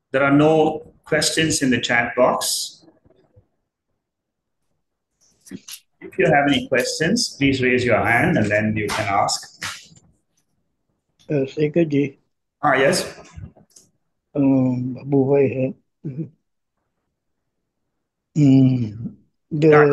There are no questions in the chat box. If you have any questions, please raise your hand and then you can ask. Shekhar ji, Yes. Babu bhai hai. Yeah.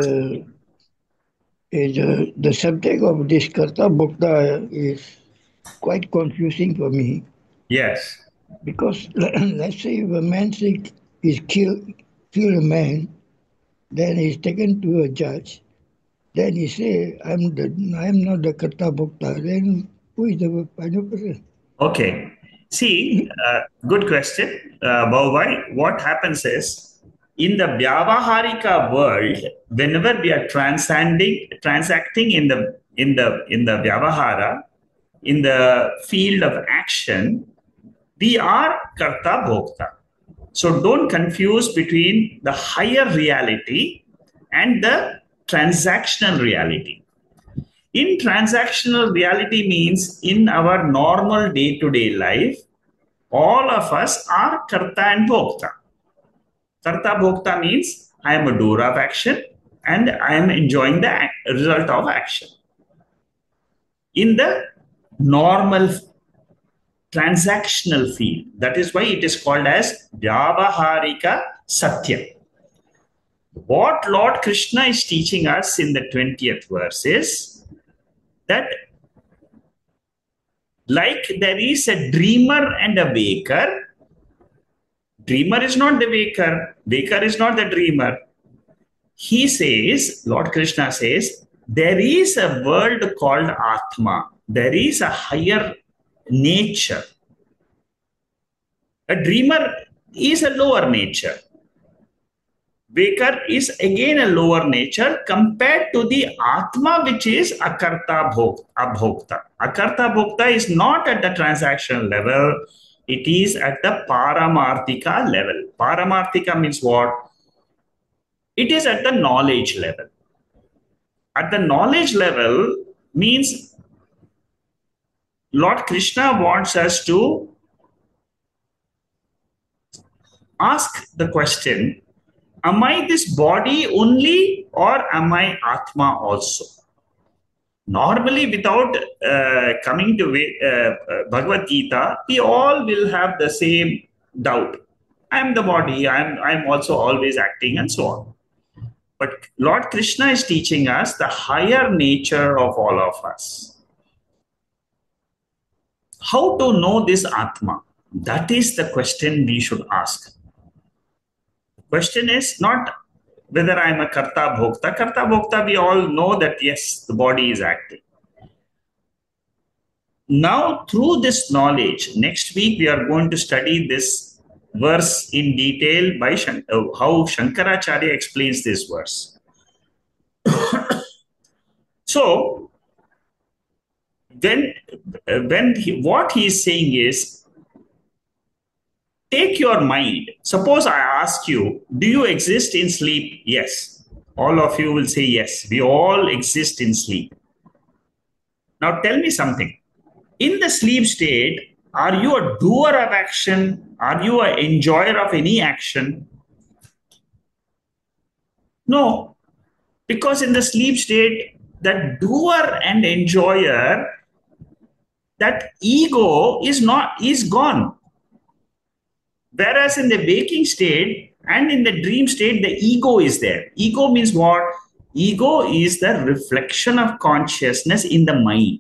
The subject of this Karta Bhokta is quite confusing for me Yes. because let's say if a man is kill a man, then he's taken to a judge. Then he say, I'm not the Karta Bhokta. Then who is the final person? Okay. See, good question, Bhavai. What happens is, in the Vyavaharika world, whenever we are transacting in the Vyavahara, in the field of action, we are Karta Bhokta. So don't confuse between the higher reality and the transactional reality. In transactional reality means in our normal day-to-day life, all of us are Karta and Bhokta. Karta Bhokta means I am a doer of action and I am enjoying the result of action. In the normal transactional field, that is why it is called as Vyavaharika Satya. What Lord Krishna is teaching us in the 20th verse is that like there is a dreamer and a waker, dreamer is not the waker is not the dreamer. He says, Lord Krishna says, there is a world called Atma. There is a higher nature. A dreamer is a lower nature. Waker is again a lower nature compared to the Atma, which is Akarta Abhokta. Akarta Bhokta is not at the transactional level, it is at the Paramarthika level. Paramarthika means what? It is at the knowledge level. At the knowledge level means Lord Krishna wants us to ask the question, am I this body only or am I Atma also? Normally, without coming to Bhagavad Gita, we all will have the same doubt. I'm the body, I'm also always acting, and so on. But Lord Krishna is teaching us the higher nature of all of us. How to know this Atma? That is the question we should ask. The question is not whether I'm a Karta Bhokta. Karta Bhokta, we all know that yes, the body is acting. Now, through this knowledge, next week we are going to study this verse in detail by how Shankaracharya explains this verse. So, what he is saying is, take your mind. Suppose I ask you, do you exist in sleep? Yes. All of you will say yes. We all exist in sleep. Now, tell me something. In the sleep state, are you a doer of action? Are you an enjoyer of any action? No, because in the sleep state, that doer and enjoyer, that ego is gone. Whereas in the waking state and in the dream state, the ego is there. Ego means what? Ego is the reflection of consciousness in the mind.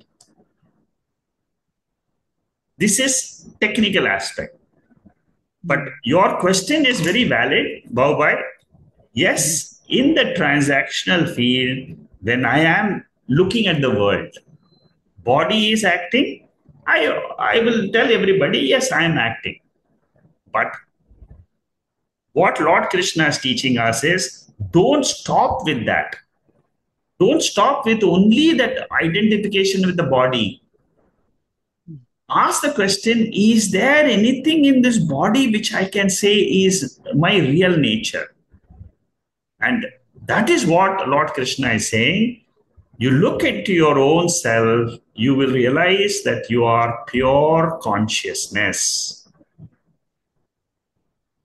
This is technical aspect. But your question is very valid, Bhavbhai. Yes, in the transactional field, when I am looking at the world, body is acting, I will tell everybody, yes, I am acting. But what Lord Krishna is teaching us is don't stop with that. Don't stop with only that identification with the body. Ask the question, is there anything in this body which I can say is my real nature? And that is what Lord Krishna is saying. You look into your own self, you will realize that you are pure consciousness.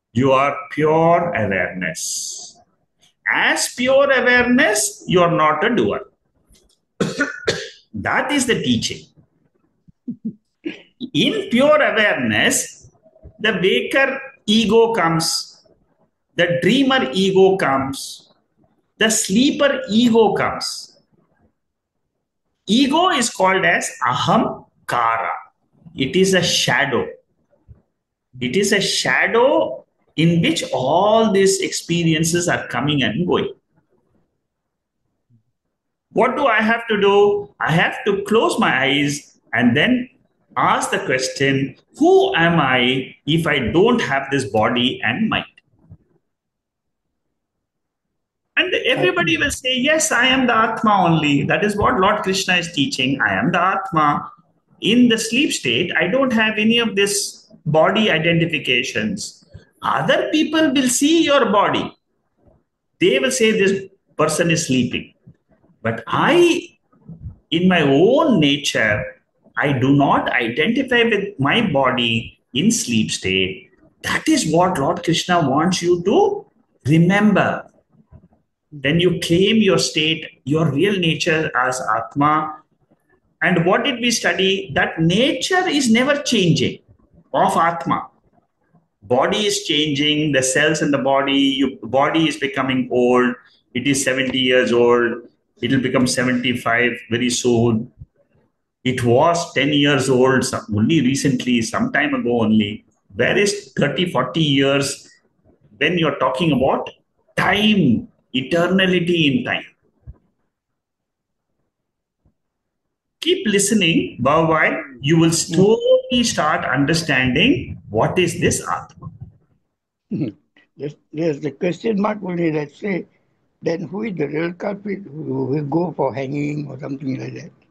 You are pure awareness. As pure awareness, you are not a doer. That is the teaching. In pure awareness, the waker ego comes, the dreamer ego comes, the sleeper ego comes. Ego is called as aham kara. It is a shadow. It is a shadow in which all these experiences are coming and going. What do I have to do? I have to close my eyes and then ask the question, who am I if I don't have this body and mind? And everybody will say, yes, I am the Atma only. That is what Lord Krishna is teaching. I am the Atma. In the sleep state, I don't have any of this body identifications. Other people will see your body. They will say this person is sleeping. But I, in my own nature, I do not identify with my body in sleep state. That is what Lord Krishna wants you to remember. Then you claim your state, your real nature as Atma. And what did we study? That nature is never changing of Atma. Body is changing, the cells in the body, your body is becoming old. It is 70 years old. It will become 75 very soon. It was 10 years old only recently, some time ago only. Where is 30, 40 years when you're talking about time, eternality in time? Keep listening, Bhavai. You will slowly start understanding what is this Atma. There's the question mark only that say, then who is the real culprit who will go for hanging or something like that?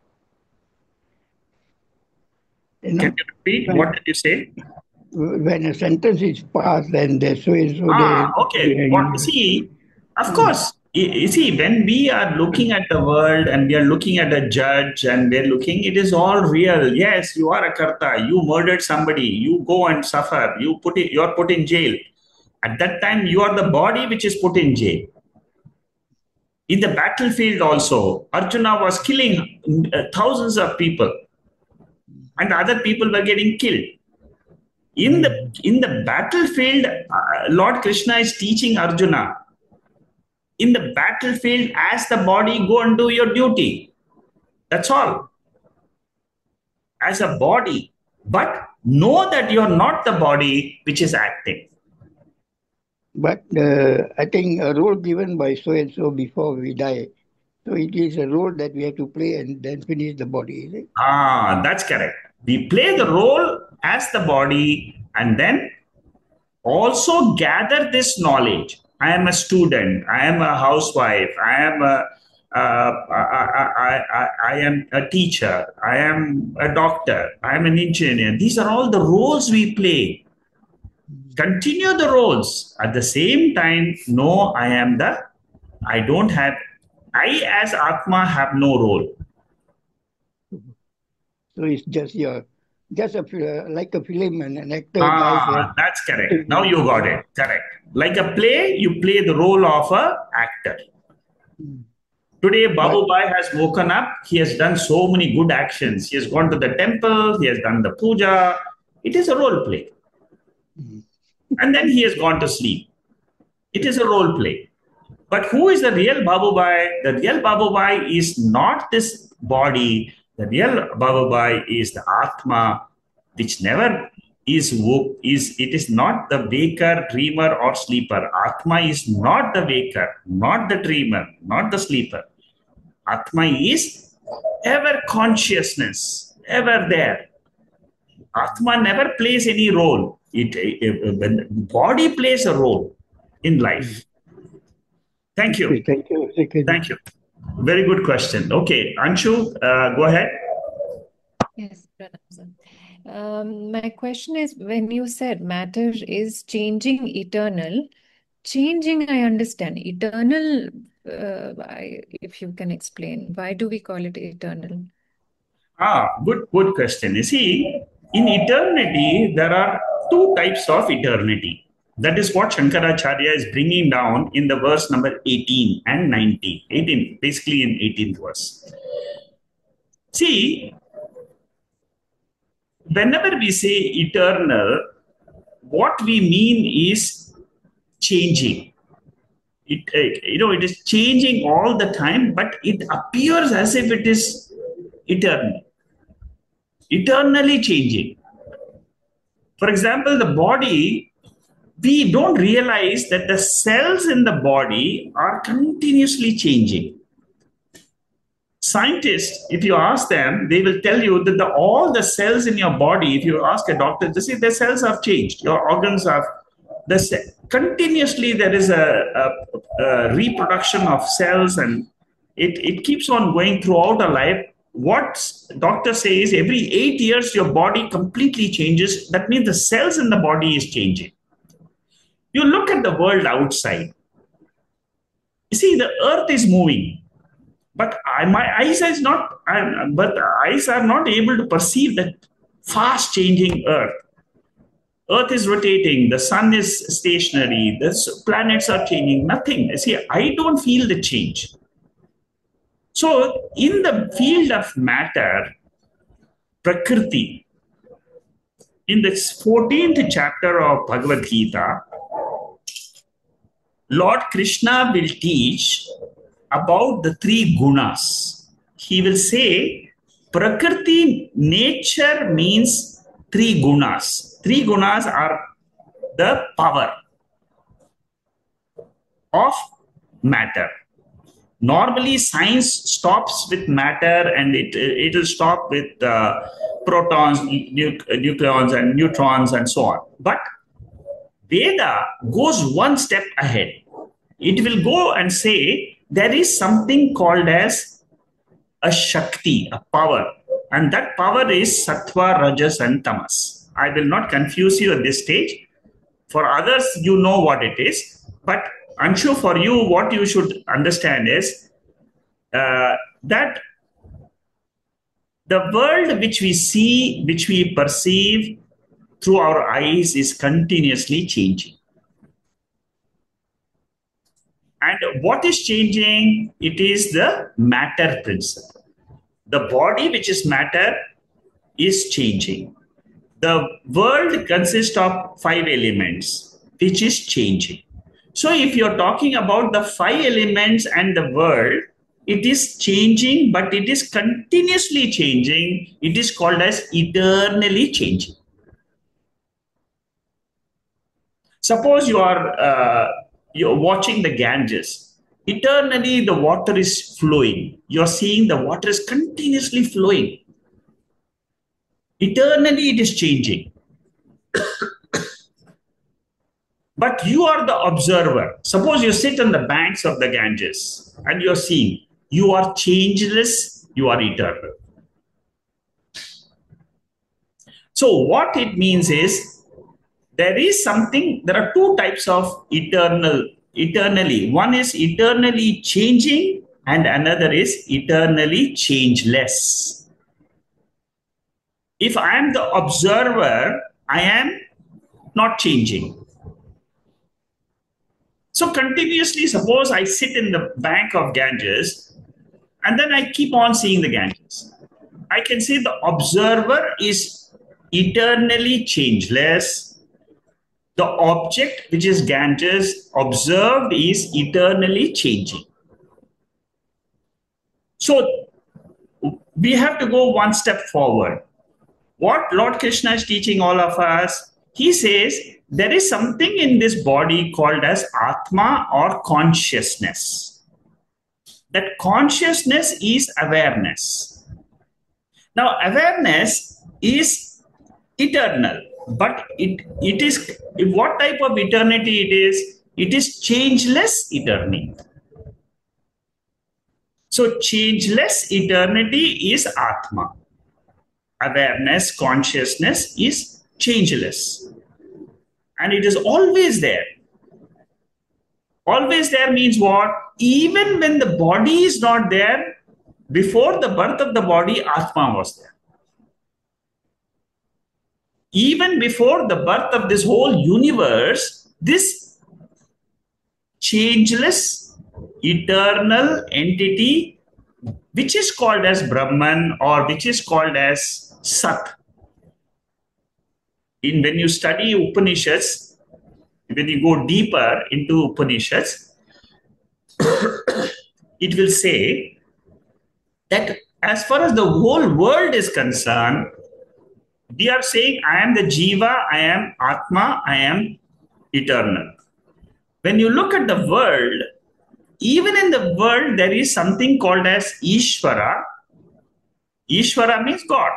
You know, Can you repeat? What did you say? when a sentence is passed, then there's so and so. Okay. See, of course. You see, when we are looking at the world and we are looking at a judge and we're looking, it is all real. Yes, you are a karta. You murdered somebody. You go and suffer. You're put in jail. At that time, you are the body which is put in jail. In the battlefield also, Arjuna was killing thousands of people and other people were getting killed. In the battlefield, Lord Krishna is teaching Arjuna, in the battlefield, as the body, go and do your duty. That's all. As a body. But know that you're not the body which is acting. But I think a role given by so and so before we die. So it is a role that we have to play and then finish the body, is it? That's correct. We play the role as the body and then also gather this knowledge. I am a student. I am a housewife. I am a teacher. I am a doctor. I am an engineer. These are all the roles we play. Continue the roles. At the same time, no, I don't have, I as Atma have no role. So it's just like a film and an actor. That's correct. Now you got it. Correct. Like a play, you play the role of a actor. Today, Babu Bhai has woken up. He has done so many good actions. He has gone to the temple. He has done the puja. It is a role play. And then he has gone to sleep. It is a role play. But who is the real Babu Bhai? The real Babu Bhai is not this body. The real Babu Bhai is the Atma, which never it is not the waker, dreamer, or sleeper. Atma is not the waker, not the dreamer, not the sleeper. Atma is ever consciousness, ever there. Atma never plays any role. When body plays a role in life. Thank you. Thank you. Very good question. Okay, Anshu, go ahead. Yes, my question is, when you said matter is changing eternal, changing I understand. Eternal, if you can explain, why do we call it eternal? Good question. You see, in eternity, there are two types of eternity. That is what Shankaracharya is bringing down in the verse number 18 and 19. 18, basically in 18th verse. See, whenever we say eternal, what we mean is changing. It is changing all the time, but it appears as if it is eternal, eternally changing. For example, the body, we don't realize that the cells in the body are continuously changing. Scientists, if you ask them, they will tell you that all the cells in your body, if you ask a doctor, they say the cells have changed, your organs have, continuously there is a reproduction of cells, and it keeps on going throughout our life. What doctor says, every 8 years your body completely changes. That means the cells in the body is changing. You look at the world outside. You see, the earth is moving, but my eyes are not able to perceive that fast changing earth. Earth is rotating, the sun is stationary, the planets are changing, nothing. See, I don't feel the change. So, in the field of matter, Prakriti, in the 14th chapter of Bhagavad Gita, Lord Krishna will teach about the three gunas. He will say, Prakriti, nature means three gunas. Three gunas are the power of matter. Normally, science stops with matter, and it will stop with protons, nucleons, and neutrons, and so on. But Veda goes one step ahead. It will go and say there is something called as a Shakti, a power, and that power is Sattva, Rajas, and Tamas. I will not confuse you at this stage. For others, you know what it is, but Anshu, for you, what you should understand is that the world which we see, which we perceive through our eyes is continuously changing. And what is changing? It is the matter principle. The body, which is matter, is changing. The world consists of 5 elements, which is changing. So if you're talking about the 5 elements and the world, it is changing, but it is continuously changing. It is called as eternally changing. Suppose you're watching the Ganges. Eternally, the water is flowing. You're seeing the water is continuously flowing. Eternally, it is changing. But you are the observer. Suppose you sit on the banks of the Ganges and you're seeing, you are changeless, you are eternal. So what it means is, there are 2 types of eternally. One is eternally changing and another is eternally changeless. If I am the observer, I am not changing. So continuously, suppose I sit in the bank of Ganges and then I keep on seeing the Ganges. I can say the observer is eternally changeless. The object, which is Ganges, observed is eternally changing. So we have to go one step forward. What Lord Krishna is teaching all of us, he says, there is something in this body called as Atma or consciousness. That consciousness is awareness. Now, awareness is eternal, but it is, what type of eternity it is? It is changeless eternity. So, changeless eternity is Atma. Awareness, consciousness is changeless. And it is always there. Always there means what? Even when the body is not there, before the birth of the body, Atma was there. Even before the birth of this whole universe, This changeless, eternal entity, which is called as Brahman or which is called as Sat. When you study Upanishads, when you go deeper into Upanishads, it will say that as far as the whole world is concerned, we are saying, I am the Jiva, I am Atma, I am eternal. When you look at the world, even in the world, there is something called as Ishvara. Ishvara means God.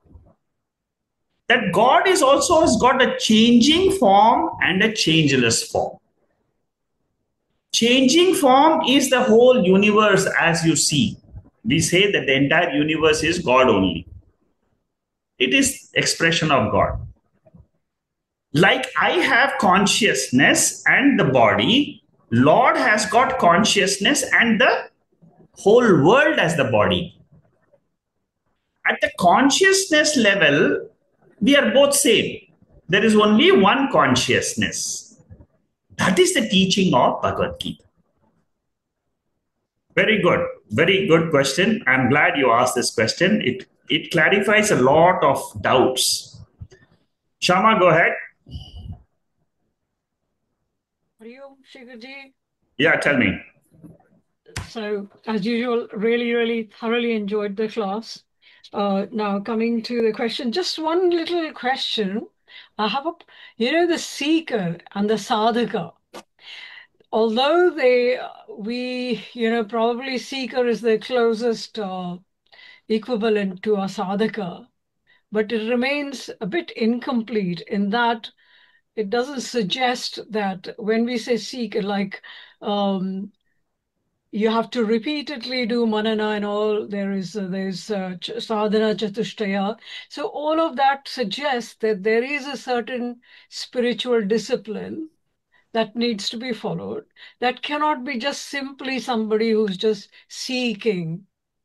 That God is also has got a changing form and a changeless form. Changing form is the whole universe as you see. We say that the entire universe is God only. It is expression of God. Like I have consciousness and the body, Lord has got consciousness and the whole world as the body. At the consciousness level, we are both same. There is only one consciousness. That is the teaching of Bhagavad Gita. Very good question. I'm glad you asked this question. It clarifies a lot of doubts. Shama, go ahead. Hariom, Shikhaji. Yeah, tell me. So, as usual, really thoroughly enjoyed the class. Now, coming to the question, just one little question. I have the seeker and the sadhaka. Although probably seeker is the closest equivalent to a sadhaka, but it remains a bit incomplete in that it doesn't suggest that when we say seeker, like you have to repeatedly do manana and all. There's sadhana chatushtaya. So all of that suggests that there is a certain spiritual discipline that needs to be followed. That cannot be just simply somebody who's just seeking,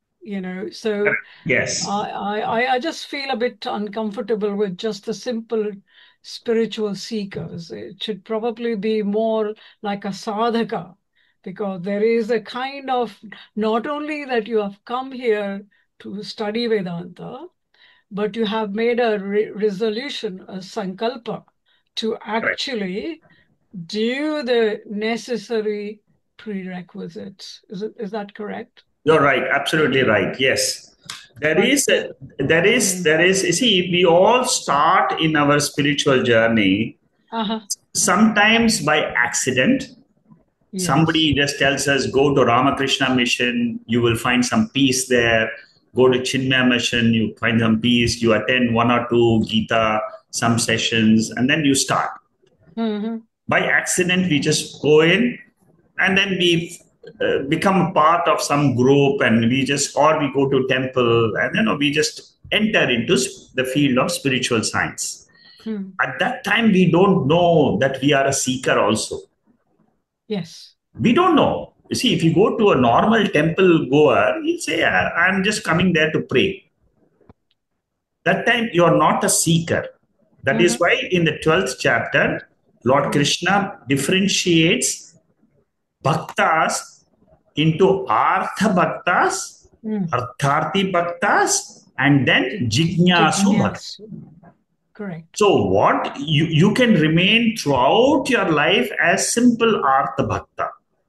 So yes, I just feel a bit uncomfortable with just the simple spiritual seekers. It should probably be more like a sadhaka, because there is a kind of, not only that you have come here to study Vedanta, but you have made a resolution, a sankalpa, to actually do the necessary prerequisites. Is that correct? You're right. Absolutely right. Yes. There is, you see, we all start in our spiritual journey, sometimes by accident. Yes. Somebody just tells us, go to Ramakrishna Mission, you will find some peace there. Go to Chinmaya Mission, you find some peace. You attend one or two Gita, some sessions, and then you start. Mm-hmm. By accident, we just go in, and then we become a part of some group, and we go to temple, and we just enter into the field of spiritual science. At that time, we don't know that we are a seeker also. Yes. We don't know. You see, if you go to a normal temple goer, he'll say, I'm just coming there to pray. That time, you're not a seeker. That is why in the 12th chapter, Lord Krishna differentiates bhaktas into artha bhaktas, artharthi bhaktas, and then jignasu bhaktas. Correct. So what you can remain throughout your life as simple artha bhakta.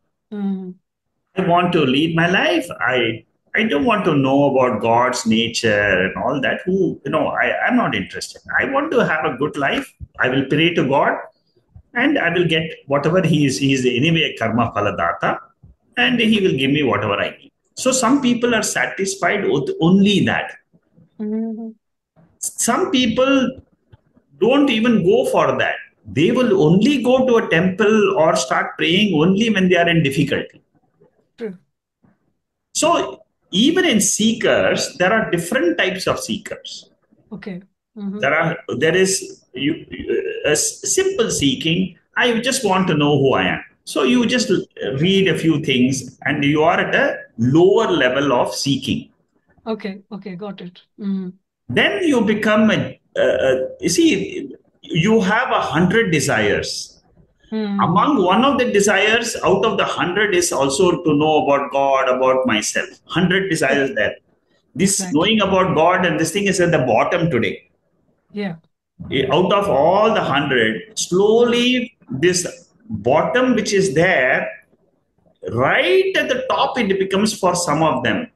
I want to lead my life. I don't want to know about God's nature and all that. I'm not interested. I want to have a good life. I will pray to God, and I will get whatever He is. He is anyway karma phaladata, and He will give me whatever I need. So some people are satisfied with only that. Some people don't even go for that. They will only go to a temple or start praying only when they are in difficulty. True. So even in seekers, there are different types of seekers. Okay. There is a simple seeking. I just want to know who I am. So you just read a few things, and you are at a lower level of seeking. Okay, got it. Then you become you have 100 desires. Among one of the desires out of the 100 is also to know about God, about myself. 100 desires there. This knowing about God and this thing is at the bottom today. Yeah. Out of all the 100, slowly this bottom which is there, right at the top, it becomes for some of them.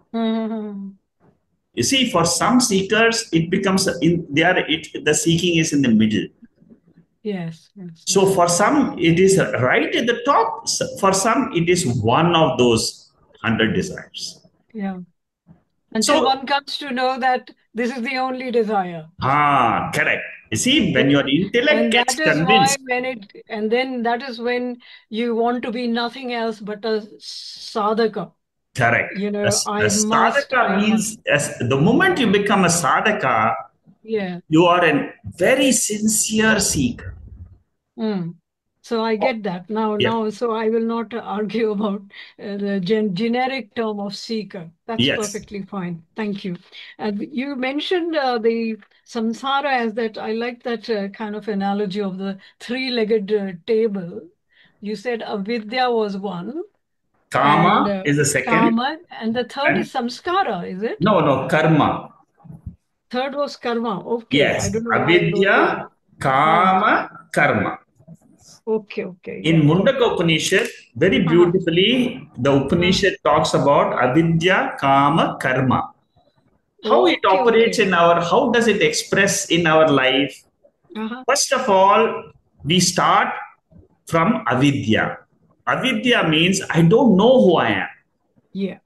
You see, for some seekers, it becomes the seeking is in the middle. Yes. So for some, it is right at the top. For some, it is one of those 100 desires. Yeah. Until one comes to know that this is the only desire. Correct. You see, when your intellect gets convinced. And then that is when you want to be nothing else but a sadhaka. Correct. You know, a sadhaka means the moment you become a sadhaka, you are a very sincere seeker. So I get that now. So I will not argue about the generic term of seeker. That's perfectly fine. Thank you. You mentioned the samsara as that. I like that kind of analogy of the three-legged table. You said avidya was one. Kama is the second. Kama, and the third is samskara, is it? No, karma. Third was karma. Okay. Yes. Avidya, kama, karma. Okay. In Mundaka Upanishad, very beautifully, the Upanishad talks about avidya, kama, karma. How it operates how does it express in our life? First of all, we start from avidya. Avidya means I don't know who I am. Yeah.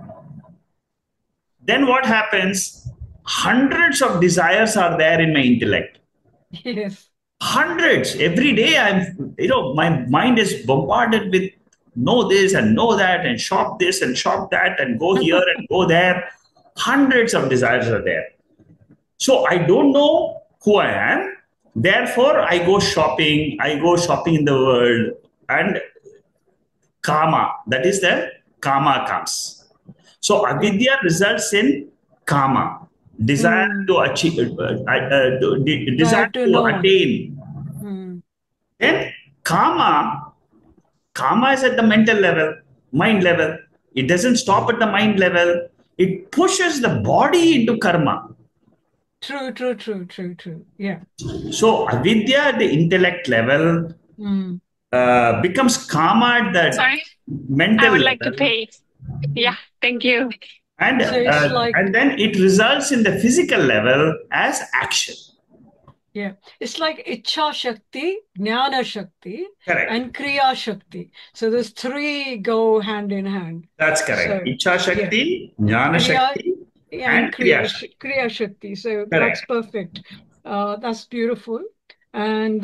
Then what happens? Hundreds of desires are there in my intellect. Yes. Hundreds. Every day my mind is bombarded with know this and know that and shop this and shop that and go here and go there. Hundreds of desires are there. So I don't know who I am. Therefore, I go shopping in the world, and kama, that is the kama comes. So avidya results in kama, desire to achieve, desire to attain. Then kama is at the mental level, mind level. It doesn't stop at the mind level. It pushes the body into karma. True. Yeah. So avidya at the intellect level becomes kama at the mental level. I would like to pay. Yeah, thank you. And, and then it results in the physical level as action. Yeah, it's like Ichha Shakti, Jnana Shakti, correct. And Kriya Shakti. So those three go hand in hand. That's correct. So, Ichha Shakti, Jnana Shakti, and Kriya Shakti. So correct. That's perfect. That's beautiful. And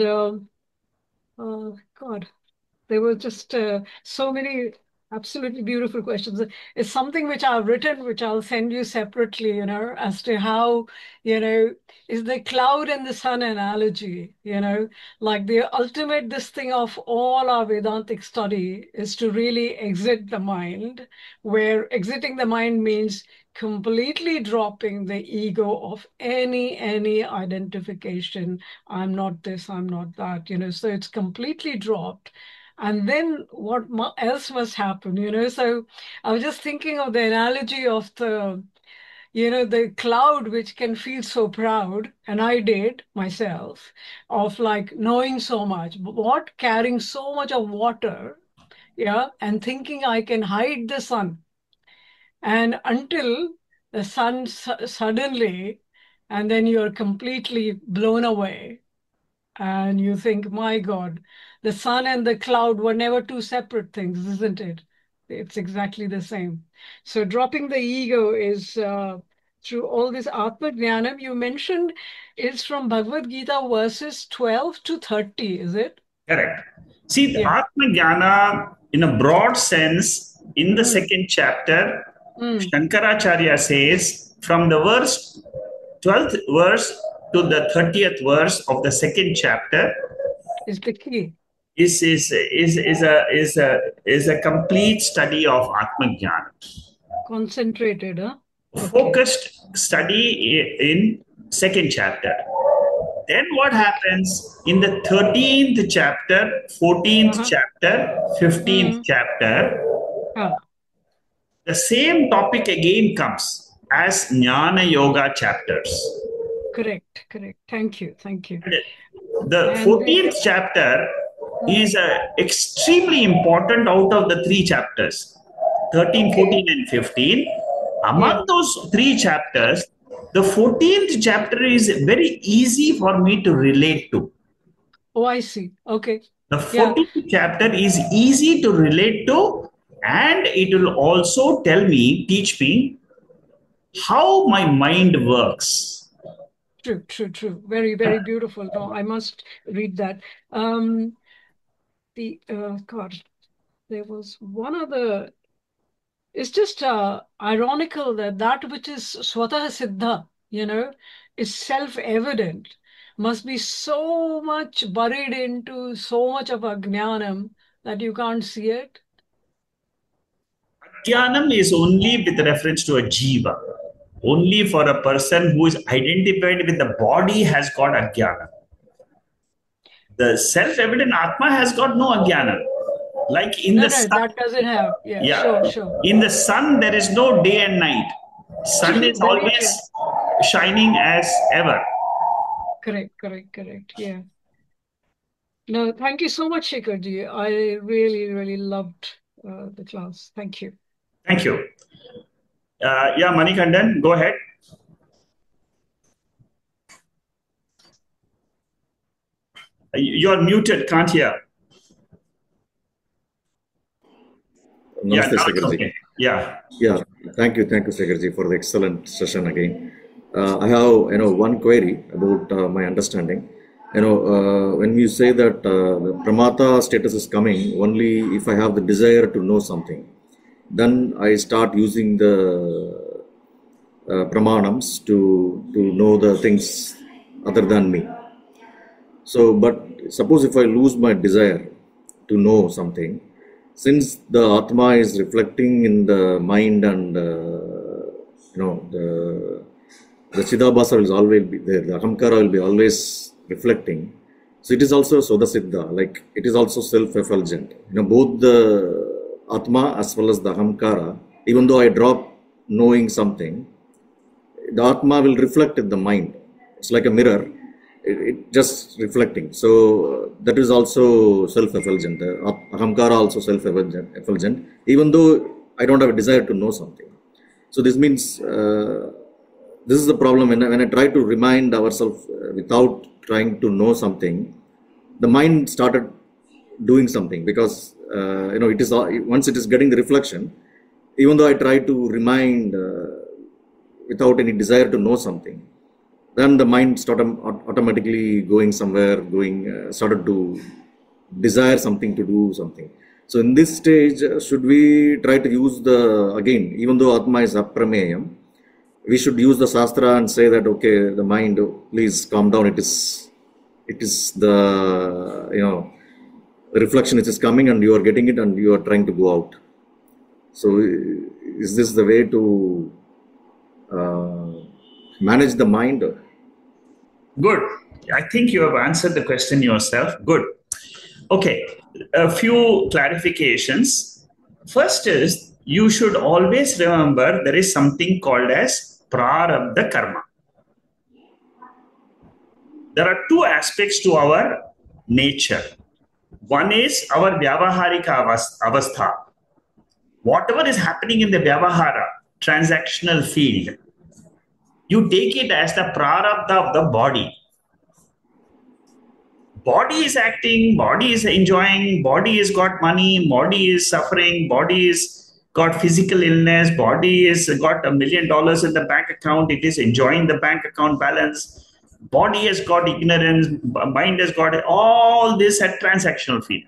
God, there were just so many absolutely beautiful questions. It's something which I've written, which I'll send you separately, as to how, is the cloud and the sun analogy, like the ultimate, this thing of all our Vedantic study is to really exit the mind, where exiting the mind means completely dropping the ego of any identification. I'm not this, I'm not that, so it's completely dropped. And then what else must happen, So I was just thinking of the analogy of the cloud, which can feel so proud, and I did myself, of like knowing so much, but carrying so much of water, and thinking I can hide the sun. And until the sun suddenly, and then you're completely blown away. And you think, my God, the sun and the cloud were never two separate things, isn't it? It's exactly the same. So dropping the ego is through all this Atma Jnanam you mentioned is from Bhagavad Gita verses 12 to 30, is it? Correct. See, the Atma Jnana, in a broad sense, in the second chapter, Shankaracharya says, from the 12th verse to the 30th verse of the second chapter is the key. Is a complete study of Atma Jnana. Concentrated, huh? Focused study in second chapter. Then what happens in the 13th chapter, 14th chapter, 15th chapter, the same topic again comes as Jnana Yoga chapters. Correct. Thank you. The 14th chapter is extremely important out of the 3 chapters, 13, 14, and 15. Among those 3 chapters, the 14th chapter is very easy for me to relate to. Oh, I see. Okay. The 14th chapter is easy to relate to, and it will also teach me how my mind works. True. Very, very beautiful. No, I must read that. God, there was one other. It's just ironical that which is swatah siddha, is self-evident, must be so much buried into so much of ajnanam that you can't see it. Ajnanam is only with reference to a jiva. Only for a person who is identified with the body has got ajnana. The self-evident Atma has got no ajnana. Like in the sun, that doesn't have. Sure. In the sun, there is no day and night. Sun is always shining as ever. Correct. Yeah. No, thank you so much, Shekharji. I really, really loved the class. Thank you. Thank you. Manikandan, go ahead. You're muted, can't hear. Namaste, Shekharji. Okay. Thank you, Shekharji, for the excellent session again. I have, one query about my understanding. When you say that the pramata status is coming only if I have the desire to know something, then I start using the pramanams to know the things other than me. So, but suppose if I lose my desire to know something, since the Atma is reflecting in the mind and the Chidabhasa will always be there, the Ahamkara will be always reflecting. So it is also Soda Siddha, like it is also self-effulgent. Both the Atma as well as the Ahamkara, even though I drop knowing something, the Atma will reflect in the mind. It's like a mirror. It just reflecting. So that is also self-effulgent. Ahamkara also self-effulgent, even though I don't have a desire to know something. So this means this is the problem when I try to remind ourselves without trying to know something, the mind started doing something because it is once it is getting the reflection, even though I try to remind without any desire to know something, then the mind started automatically going somewhere, started to desire something to do something. So in this stage, should we try to use again, even though Atma is aprameyam, we should use the Shastra and say that, okay, the mind, please calm down. It is the, reflection which is coming and you are getting it and you are trying to go out. So is this the way to manage the mind? Good. I think you have answered the question yourself. Good. Okay. A few clarifications. First is, you should always remember there is something called as prarabdha karma. There are 2 aspects to our nature. One is our vyavaharika avastha. Whatever is happening in the vyavahara, transactional field, you take it as the prarabdha of the body. Body is acting, body is enjoying, body has got money, body is suffering, body is got physical illness, body has got $1 million in the bank account, it is enjoying the bank account balance, body has got ignorance, mind has got all this at transactional field.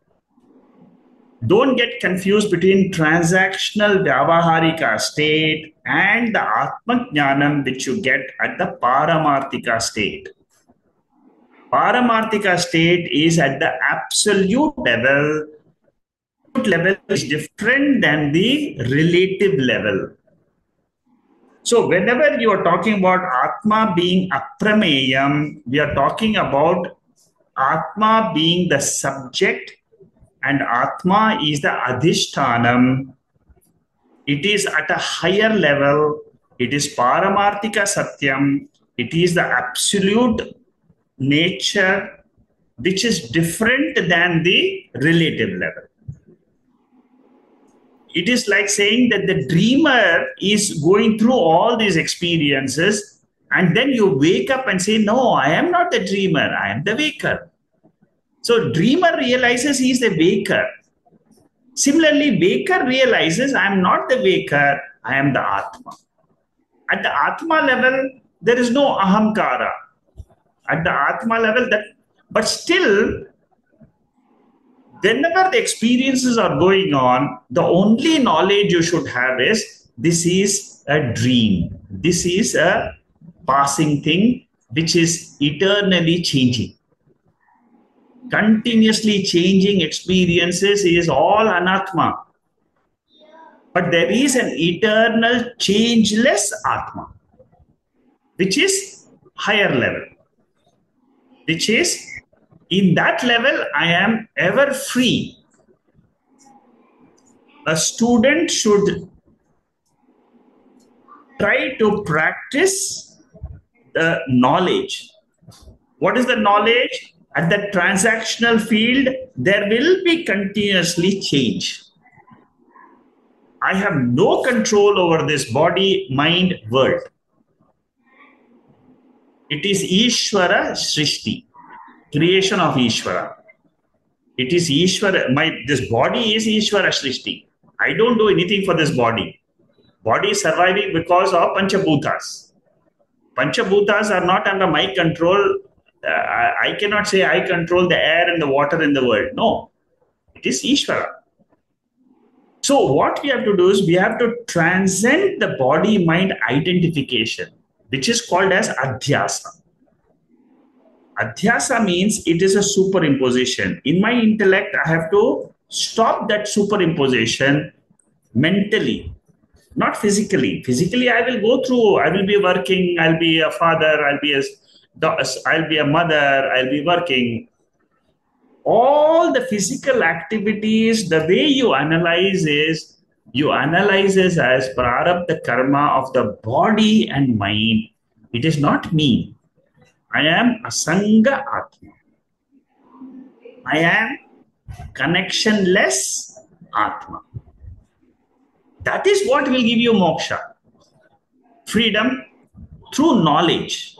Don't get confused between transactional vyavaharika state and the Atma Jnanam which you get at the Paramarthika state. Paramarthika state is at the absolute level. Level is different than the relative level. So whenever you are talking about Atma being aprameyam, we are talking about Atma being the subject and Atma is the adhishtanam. It is at a higher level. It is Paramarthika Satyam. It is the absolute nature which is different than the relative level. It is like saying that the dreamer is going through all these experiences and then you wake up and say, no, I am not the dreamer, I am the waker. So dreamer realizes he is the waker. Similarly, waker realizes I am not the waker, I am the Atma. At the Atma level, there is no ahamkara. At the Atma level, but still, whenever the experiences are going on, the only knowledge you should have is this is a dream. This is a passing thing which is eternally changing. Continuously changing experiences is all anatma. But there is an eternal changeless Atma, which is higher level, which is in that level, I am ever free. A student should try to practice the knowledge. What is the knowledge? At the transactional field, there will be continuously change. I have no control over this body, mind, world. It is Ishvara Srishti. Creation of Ishvara. It is Ishvara. This body is Ishvara Srishti. I don't do anything for this body. Body is surviving because of Panchabhutas. Panchabhutas are not under my control. I cannot say I control the air and the water in the world. No. It is Ishvara. So what we have to do is we have to transcend the body-mind identification, which is called as Adhyasa. Adhyasa means it is a superimposition. In my intellect, I have to stop that superimposition mentally, not physically. Physically, I will go through, I will be working, I'll be a father, I'll be a mother, I'll be working. All the physical activities, the way you analyze is, you analyze it as prarabdha karma of the body and mind. It is not me. I am Asanga Atma. I am connectionless Atma. That is what will give you moksha. Freedom through knowledge.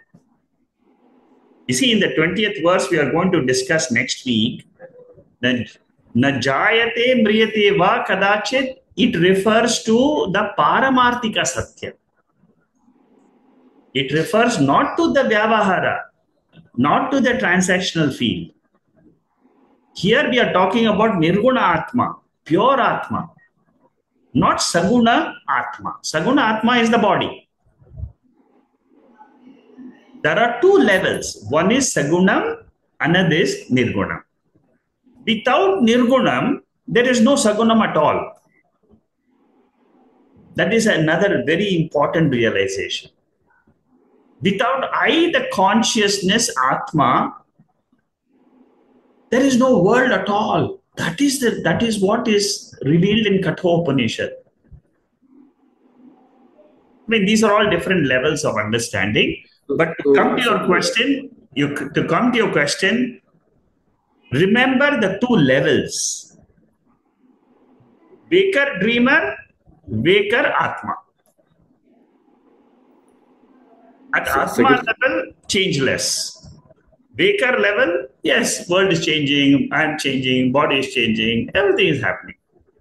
You see, in the 20th verse we are going to discuss next week, then Najayate Mriyate Va Kadachit, it refers to the Paramarthika Satya. It refers not to the Vyavahara, not to the transactional field. Here we are talking about Nirguna Atma, pure Atma, not Saguna Atma. Saguna Atma is the body. There are two levels. One is Sagunam, another is Nirgunam. Without Nirgunam, there is no Sagunam at all. That is another very important realization. Without I, the consciousness, Atma, there is no world at all. That is what is revealed in Kathopanishad. I mean, these are all different levels of understanding. But to come to your question, remember the two levels. Waker, dreamer, waker, Atma. At Atma level, changeless. Waker level, yes, world is changing, I am changing, body is changing, everything is happening.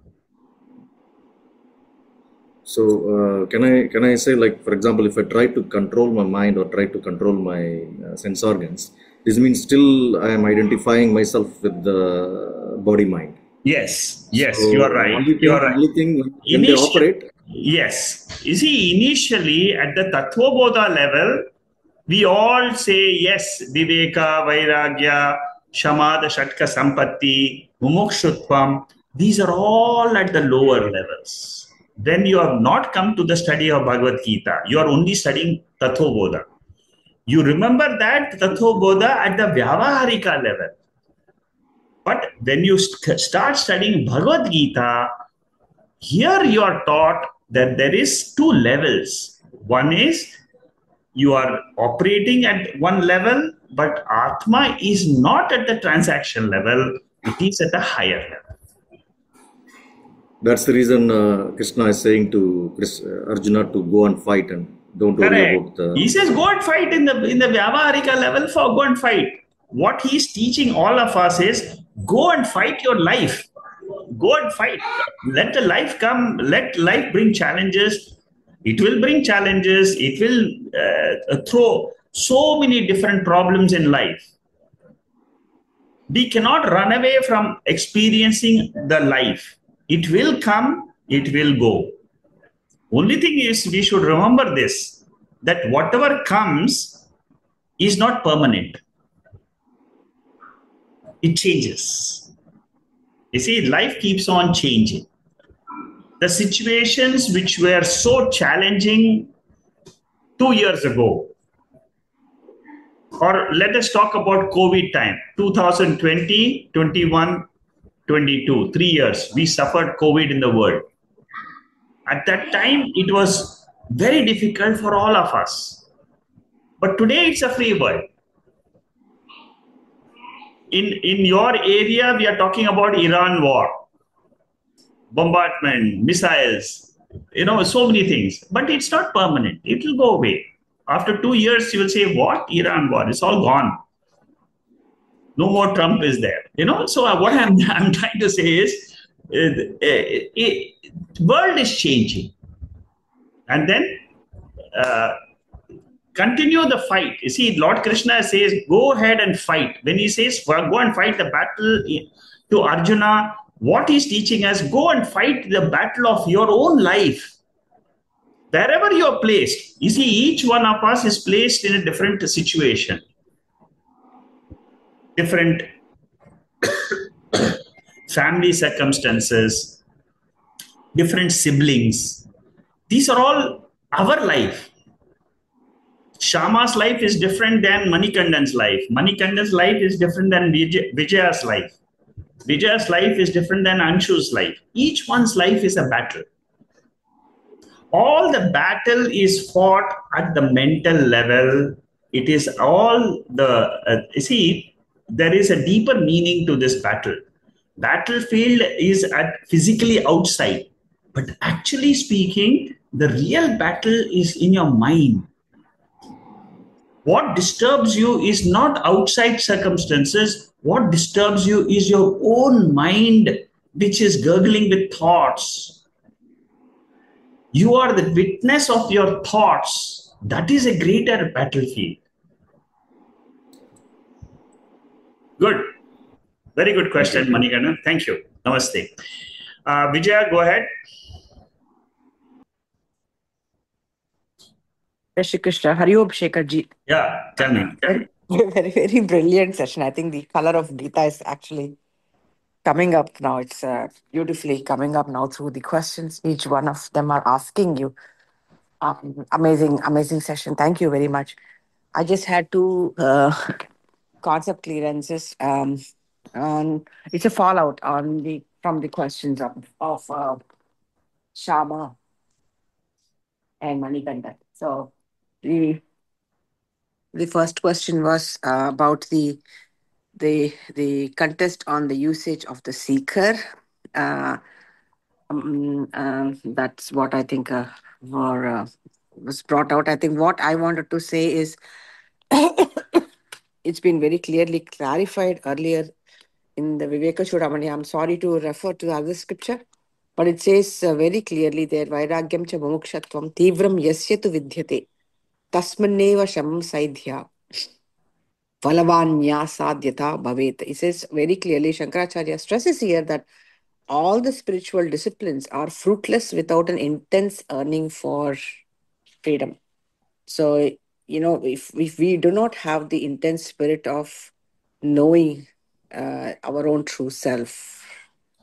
So can I say, like, for example, if I try to control my mind or try to control my sense organs, this means still I am identifying myself with the body mind. Yes, so you are right. You are right. Only thing when they operate. Yes. You see, initially at the Tattvabodha level, we all say yes, Viveka, Vairagya, Shamada, Shatka, Sampatti, Mumukshutvam. These are all at the lower levels. when you have not come to the study of Bhagavad Gita, you are only studying Tathobodha. You remember that Tathobodha at the Vyavaharika level. But when you start studying Bhagavad Gita, here you are taught that there is two levels. One is you are operating at one level, but Atma is not at the transaction level, it is at a higher level. That's the reason Krishna is saying to Arjuna to go and fight and don't worry about the... He says, go and fight in the Vyavaharika level, go and fight. What he is teaching all of us is, go and fight your life. Go and fight. Let the life come. Let life bring challenges. It will bring challenges. It will throw so many different problems in life. We cannot run away from experiencing the life. It will come. It will go. Only thing is, we should remember this, that whatever comes is not permanent. It changes. You see, life keeps on changing. The situations which were so challenging 2 years ago, or let us talk about COVID time, 2020, 21, 22, 3 years, we suffered COVID in the world. At that time, it was very difficult for all of us. But today, it's a free world. In your area, we are talking about Iran war, bombardment, missiles, so many things. But it's not permanent. It will go away. After 2 years, you will say, what? Iran war? It's all gone. No more Trump is there. So what I'm trying to say is, world is changing. And then continue the fight. You see, Lord Krishna says, go ahead and fight. When he says, go and fight the battle to Arjuna, what he's teaching us, go and fight the battle of your own life. Wherever you are placed, you see, each one of us is placed in a different situation, different family circumstances, different siblings. These are all our life. Shama's life is different than Manikandan's life. Manikandan's life is different than Vijaya's life. Vijaya's life is different than Anshu's life. Each one's life is a battle. All the battle is fought at the mental level. It is all you see, there is a deeper meaning to this battle. Battlefield is physically outside. But actually speaking, the real battle is in your mind. What disturbs you is not outside circumstances. What disturbs you is your own mind, which is gurgling with thoughts. You are the witness of your thoughts. That is a greater battlefield. Good. Very good question, Manikandan. Thank you. Namaste. Vijaya, go ahead. Shri Krishna, Hari Om Shekhar-ji. Yeah, tell me. Very, very brilliant session. I think the color of Gita is actually coming up now. It's beautifully coming up now through the questions. Each one of them are asking you. Amazing session. Thank you very much. I just had two concept clearances. And it's a fallout from the questions of Shama and Manikanda. So the first question was about the contest on the usage of the seeker. That's what I think was brought out. I think what I wanted to say is it's been very clearly clarified earlier in the Viveka Chudamani. I'm sorry to refer to the other scripture, but it says very clearly there, Vairagyam cha mumukshatvam tivram yasya tu vidyate tasmanneva shamam saidhya Valavanya sadhyata bhavet. It says very clearly, Shankaracharya stresses here that all the spiritual disciplines are fruitless without an intense yearning for freedom. So, if we do not have the intense spirit of knowing our own true self,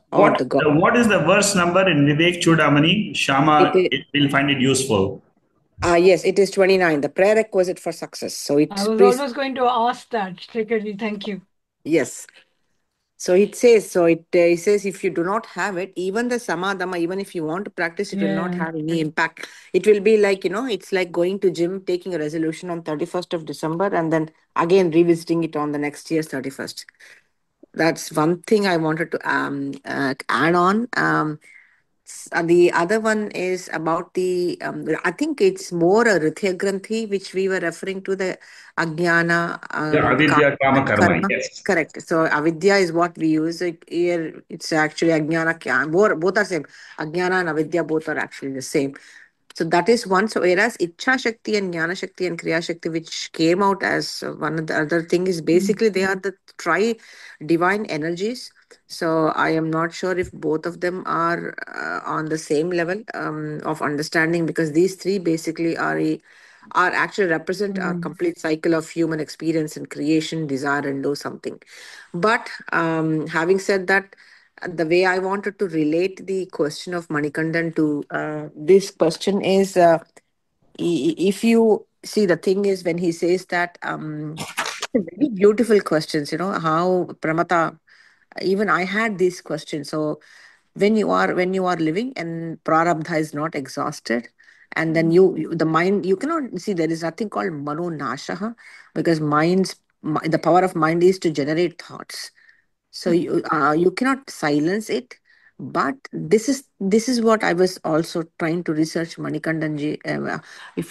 or the God. What is the verse number in Vivek Chudamani? Shama will find it useful. Yes, it is 29, the prerequisite for success. So it's I was almost going to ask that, Shekharji. Thank you. Yes. So it says, it says, if you do not have it, even the samadhama, even if you want to practice, it will not have any impact. It will be like, it's like going to gym, taking a resolution on 31st of December, and then again revisiting it on the next year's 31st. That's one thing I wanted to add on. The other one is about the, I think it's more a Rithya Granthi, which we were referring to, the Ajnana. Avidya, Kama, Karma. Yes. Correct. So Avidya is what we use. Here it's actually Ajnana. Both are same. Ajnana and Avidya both are actually the same. So that is one. So whereas Ichha Shakti and Jnana Shakti and Kriya Shakti, which came out as one of the other thing, is basically they are the tri-divine energies. So I am not sure if both of them are on the same level of understanding, because these three basically are actually represent a complete cycle of human experience and creation, desire, and do something. But having said that, the way I wanted to relate the question of Manikandan to this question is, if you see, the thing is, when he says that, very beautiful questions, how Pramata, even I had these questions. So when you are living and prarabdha is not exhausted, and then the mind, you cannot see, there is nothing called mano nashaha, because the power of mind is to generate thoughts. So you cannot silence it. But this is what I was also trying to research, Manikandanji. If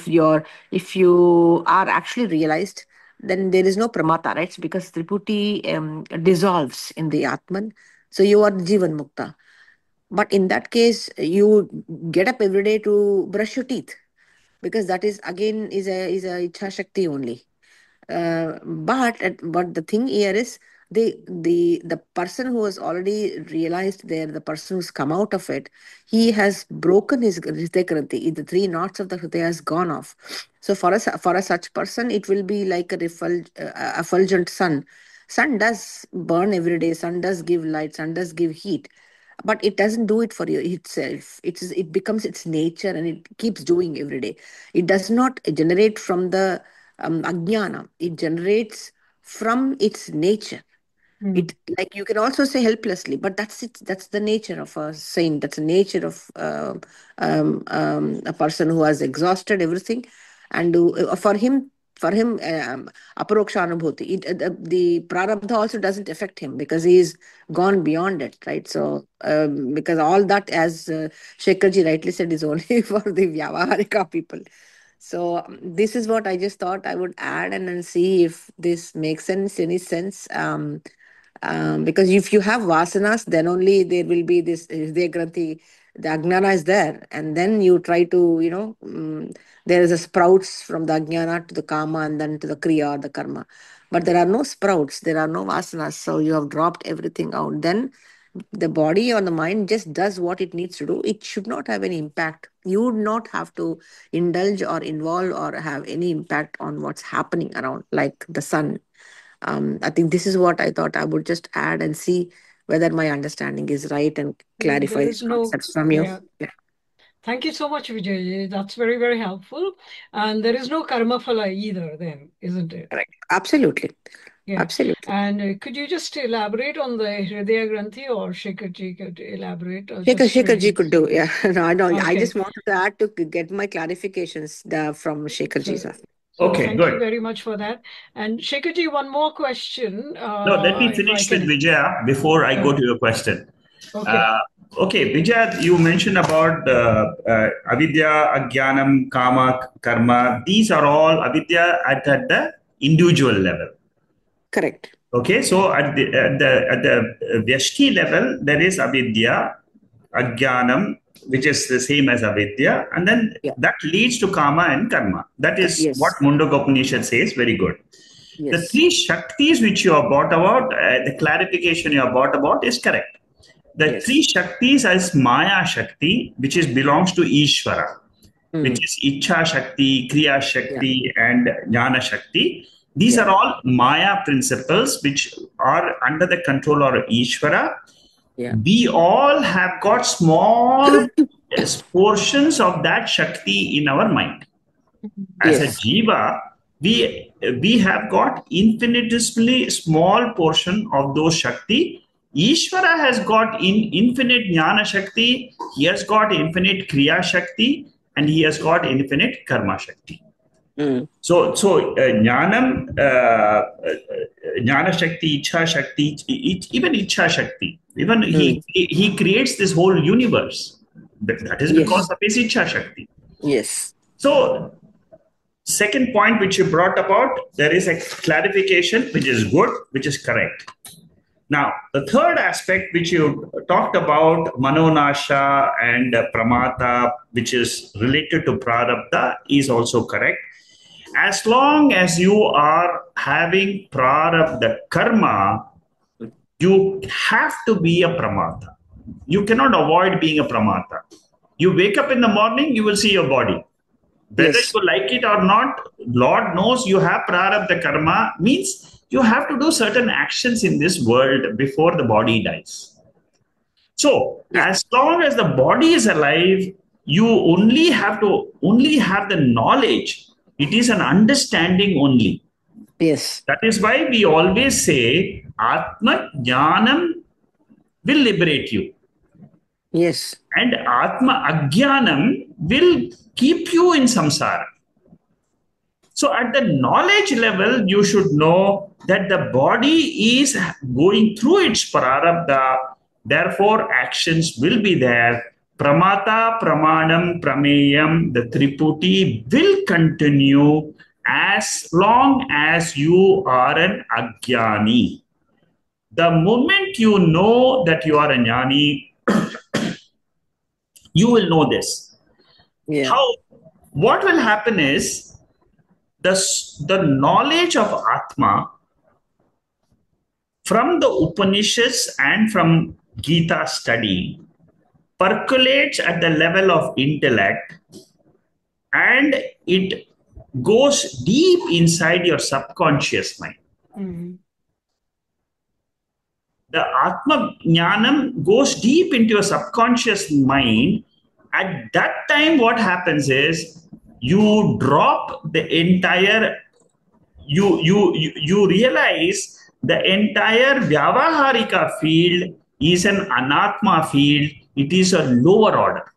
you are actually realized, then there is no pramata, right? Because Triputi dissolves in the Atman. So you are Jivan Mukta. But in that case, you get up every day to brush your teeth, because that is again is a Ichha Shakti only. But the thing here is, the person who has already realized there, the person who's come out of it, he has broken his Hridaya Granthi. The three knots of the Hridaya has gone off. So for a such person, it will be like a effulgent sun. Sun does burn every day. Sun does give light. Sun does give heat. But it doesn't do it for you itself. It becomes its nature, and it keeps doing every day. It does not generate from the ajnana. It generates from its nature. It, like, you can also say helplessly, but that's it. That's the nature of a saint. That's the nature of a person who has exhausted everything, and for him, aparoksha anubhuti. The prarabdha also doesn't affect him, because he's gone beyond it, right? So because all that, as Shekharji rightly said, is only for the Vyavaharika people. So this is what I just thought I would add, and then see if this makes any sense. Because if you have vasanas, then only there will be this Hridaya Granthi, the Ajnana is there, and then you try to, there is a sprouts from the Ajnana to the Kama, and then to the Kriya or the Karma. But there are no sprouts, there are no vasanas, so you have dropped everything out. Then the body or the mind just does what it needs to do. It should not have any impact. You would not have to indulge or involve or have any impact on what's happening around, like the sun. I think this is what I thought I would just add and see whether my understanding is right, and clarify these concepts from you. Yeah. Thank you so much, Vijay. That's very, very helpful. And there is no karma phala either then, isn't it? Correct. Absolutely. Yeah. Absolutely. And could you just elaborate on the Hridaya Granthi, or Shekharji could elaborate? Shekharji could do, yeah. No, Okay. I just wanted to add to get my clarifications from Shekharji. Okay, thank good. you very much for that. And Shekharji, one more question. No, let me finish with Vijaya before I go to your question. Okay, Vijaya, you mentioned about avidya, ajnanam, kama, karma. These are all avidya at the individual level. Correct. Okay, so at the vyashti level, there is avidya, ajnanam, which is the same as avidya, and then that leads to kama and karma. That is what Mundaka Upanishad says. Very good. Yes. The three shaktis which you have brought about, the clarification you have brought about is correct. The three shaktis as Maya Shakti, which belongs to Ishvara, which is Ichha Shakti, Kriya Shakti, and Jnana Shakti. These are all Maya principles which are under the control of Ishvara. Yeah. We all have got small portions of that Shakti in our mind. As a Yes. jiva, we have got infinitesimally small portion of those Shakti. Ishvara has got infinite Jnana Shakti, he has got infinite Kriya Shakti, and he has got infinite Karma Shakti. So Jnanam, Jnana Shakti, Ichha Shakti, even Ichha Shakti, even he creates this whole universe. That is because of his Ichha Shakti. Yes. So, second point which you brought about, there is a clarification which is good, which is correct. Now, the third aspect which you talked about, Manonasha and Pramata, which is related to Prarabdha, is also correct. As long as you are having Prarabdha karma, you have to be a Pramata. You cannot avoid being a Pramata. You wake up in the morning, you will see your body. Whether you like it or not, Lord knows you have Prarabdha karma, means you have to do certain actions in this world before the body dies. So, as long as the body is alive, you only have the knowledge. It is an understanding only. Yes. That is why we always say, Atma Jnanam will liberate you. Yes. And Atma Ajnanam will keep you in samsara. So at the knowledge level, you should know that the body is going through its prarabdha, therefore actions will be there. Pramata, Pramanam, Prameyam, the Triputi will continue as long as you are an Ajnani. The moment you know that you are a Jnani, you will know this. Yeah. What will happen is the knowledge of Atma from the Upanishads and from Gita study percolates at the level of intellect, and it goes deep inside your subconscious mind. The Atma Jnanam goes deep into your subconscious mind. At that time, what happens is you drop the entire, you realize the entire Vyavaharika field is an Anatma field. It is a lower order.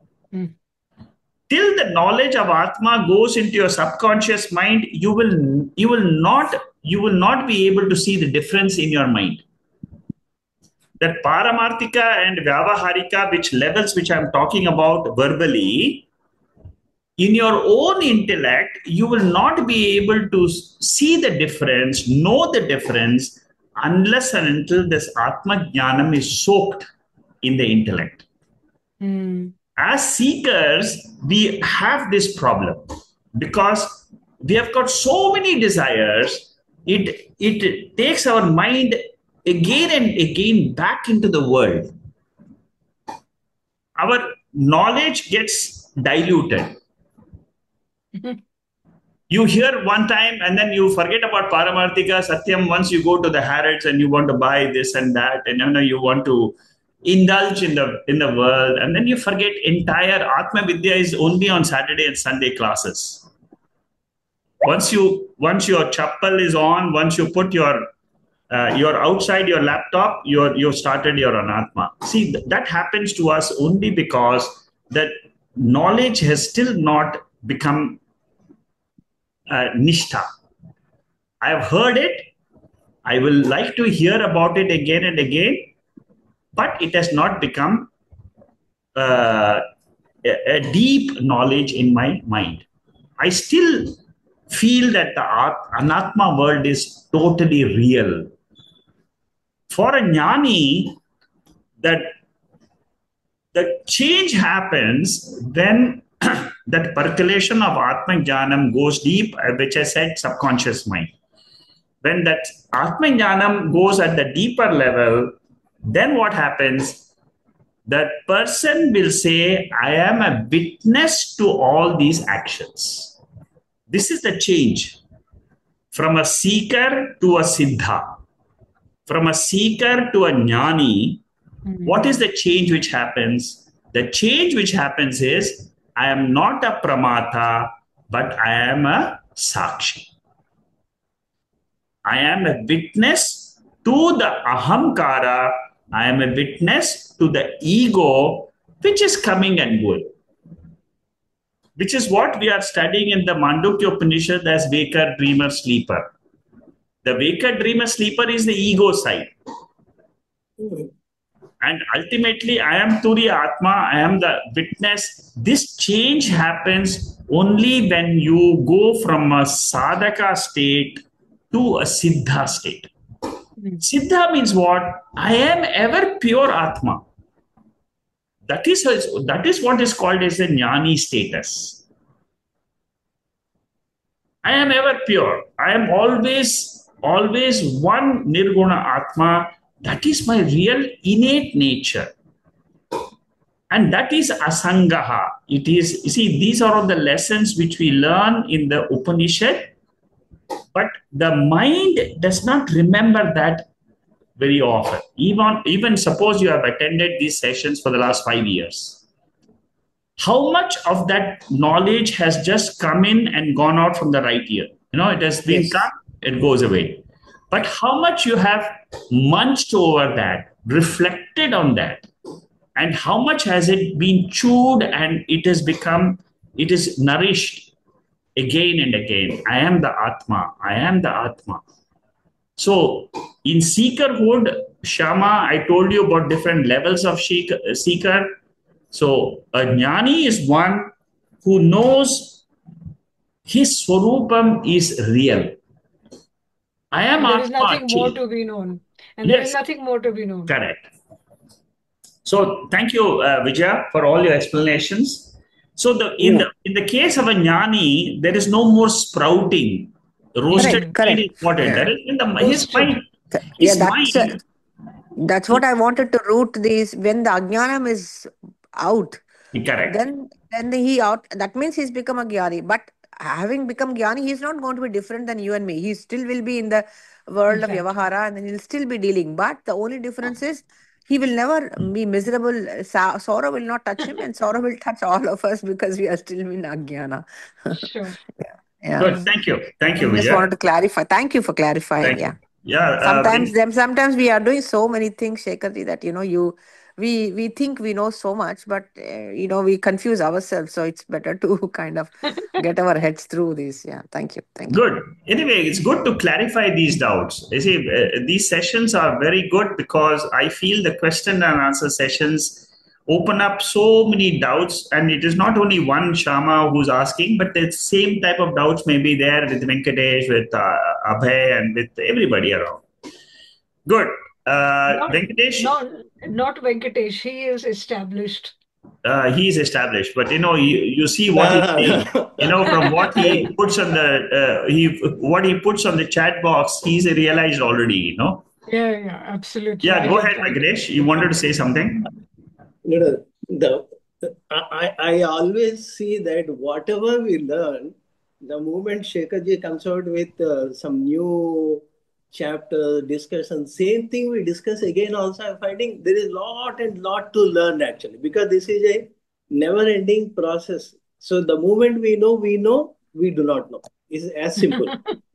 Till the knowledge of Atma goes into your subconscious mind, you will not be able to see the difference in your mind. That Paramarthika and Vyavaharika, which I'm talking about verbally, in your own intellect, you will not be able to see the difference, know the difference, unless and until this Atma Jnanam is soaked in the intellect. As seekers, we have this problem because we have got so many desires. It takes our mind again and again back into the world. Our knowledge gets diluted. You hear one time and then you forget about Paramarthika, Satyam. Once you go to the Harrods and you want to buy this and that, and you want to indulge in the world, and then you forget entire Atma Vidya is only on Saturday and Sunday classes. Once your chappal is on, once you put you're outside your laptop, you started your Anatma. See, that happens to us only because that knowledge has still not become nishtha. I have heard it. I will like to hear about it again and again, but it has not become a deep knowledge in my mind. I still feel that the Anatma world is totally real. For a Jnani, that the change happens when that percolation of Atma Jnanam goes deep, which I said, subconscious mind. When that Atma Jnanam goes at the deeper level, then what happens? That person will say, I am a witness to all these actions. This is the change from a seeker to a siddha. From a seeker to a jnani, What is the change which happens? The change which happens is I am not a pramata, but I am a sakshi. I am a witness to the ahamkara. I am a witness to the ego which is coming and going, which is what we are studying in the Mandukya Upanishad as waker, dreamer, sleeper. The waker, dreamer, sleeper is the ego side. And ultimately, I am Turiya Atma, I am the witness. This change happens only when you go from a sadhaka state to a siddha state. Siddha means what? I am ever pure Atma. That is what is called as the jnani status. I am ever pure. I am always one nirguna Atma. That is my real innate nature. And that is asangaha. It is, you see, these are all the lessons which we learn in the Upanishad, but the mind does not remember that very often. Even suppose you have attended these sessions for the last 5 years. How much of that knowledge has just come in and gone out from the right ear? It has been come, it goes away. But how much you have munched over that, reflected on that, and how much has it been chewed and it is nourished again and again. I am the Atma. I am the Atma. So in seekerhood, Shama, I told you about different levels of seeker. So a jnani is one who knows his swarupam is real. I am There is Atma. nothing more to be known. And there is nothing more to be known. Correct. So thank you, Vijaya, for all your explanations. So in the case of a jnani, there is no more sprouting. Roasted Correct. seed is what it is. His mind. That's what I wanted to root these. When the ajnanam is out, correct. Then he out. That means he's become a jnani. But having become jnani, he's not going to be different than you and me. He still will be in the world of Vyavahara, and then he'll still be dealing. But the only difference is he will never be miserable. Sorrow will not touch him, and sorrow will touch all of us because we are still in ajnana. Sure. Good. Thank you. Thank you, I just wanted to clarify. Thank you for clarifying. Sometimes we are doing so many things, Shekharji, that we think we know so much, but we confuse ourselves. So it's better to kind of get our heads through this. Yeah, thank you. Good. Anyway, it's good to clarify these doubts. You see, these sessions are very good because I feel the question and answer sessions open up so many doubts, and it is not only one Shama who's asking, but the same type of doubts may be there with Venkatesh, with Abhay, and with everybody around. Good. Venkatesh? Not Venkatesh. He is established. He is established, but you see what he from what he puts on what he puts on the chat box, he's realized already. Yeah, absolutely. Yeah, go ahead, Venkatesh. You wanted to say something? I always see that whatever we learn, the moment Shekharji comes out with some new chapter discussion, same thing we discuss again. Also, I'm finding there is lot to learn actually, because this is a never-ending process. So the moment we know, we do not know. It's as simple.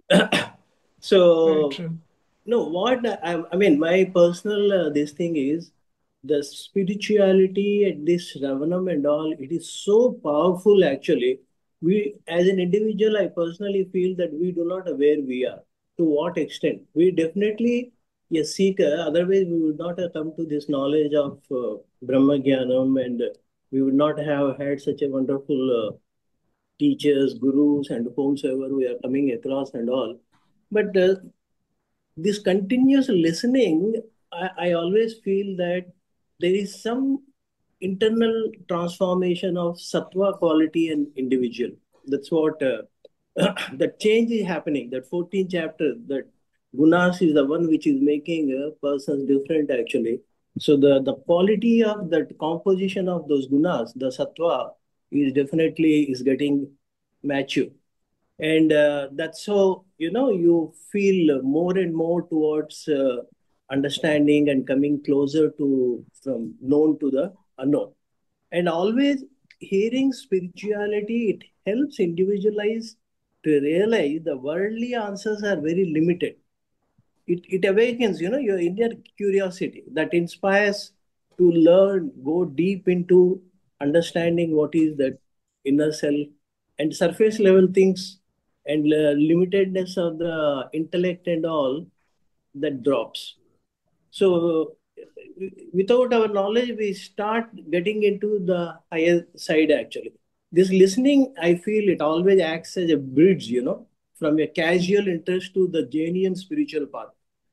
So, what I mean, my personal this thing is, the spirituality at this Ravanam and all, it is so powerful actually. We, as an individual, I personally feel that we do not know where we are, to what extent. We definitely a seeker, otherwise we would not have come to this knowledge of Brahma Jnanam, and we would not have had such a wonderful teachers, gurus, and whomsoever we are coming across and all. But this continuous listening, I always feel that there is some internal transformation of sattva quality and individual. That's what the change is happening. That 14th chapter, that gunas is the one which is making a person different actually. So the quality of that composition of those gunas, the sattva, is definitely getting mature. And that's how, you feel more and more towards understanding and coming closer to from known to the unknown. And always hearing spirituality, it helps individualize to realize the worldly answers are very limited. It awakens, your inner curiosity that inspires to learn, go deep into understanding what is that inner self, and surface level things and limitedness of the intellect and all that drops. So without our knowledge, we start getting into the higher side actually. This listening, I feel it always acts as a bridge, from a casual interest to the genuine spiritual path.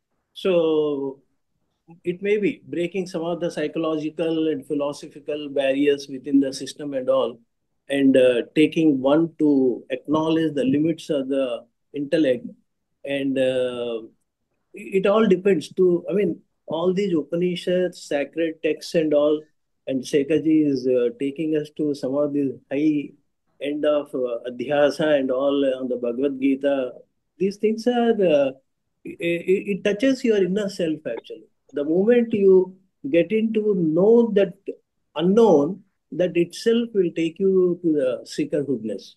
So it may be breaking some of the psychological and philosophical barriers within the system and all, and taking one to acknowledge the limits of the intellect. And it all depends to, all these Upanishads, sacred texts and all, and Shekaji is taking us to some of these high end of Adhyasa and all on the Bhagavad Gita. These things are, it touches your inner self actually. The moment you get into know that unknown, that itself will take you to the seekerhoodness.